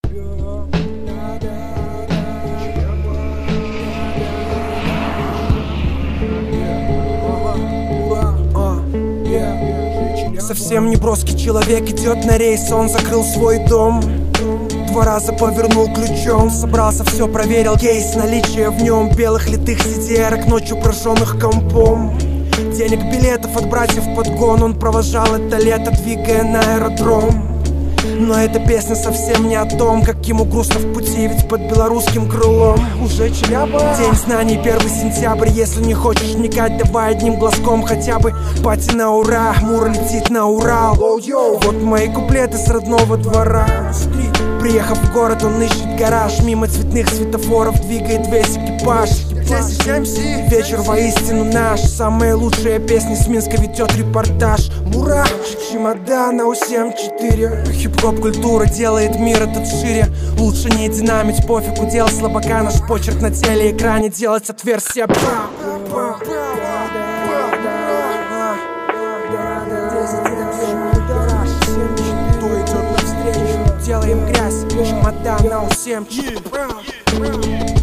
Совсем не броский человек идет на рейс, он закрыл свой дом. 2 раза повернул ключом, собрался, все проверил кейс, наличие в нем белых литых сидерок, ночью прожженных компом. Денег, билетов от братьев подгон, он провожал это лето, двигая на аэродром. Но эта песня совсем не о том, как ему грустно в пути, ведь под белорусским крылом уже Челябы. День знаний, 1 сентябрь. Если не хочешь вникать, давай одним глазком хотя бы. Пати на ура, Мура летит на Урал. Вот мои куплеты с родного двора. Приехав в город, он ищет гараж. Мимо цветных светофоров двигает весь экипаж. Вечер воистину наш. Самые лучшие песни с Минска ведет репортаж. Мура, чемодана у 7-4. Хип-хоп культура делает мир этот шире. Лучше не динамить, пофиг, удел слабака. Наш почерк на телеэкране делать отверстия. Делаем грязь, чемодана у 7-4.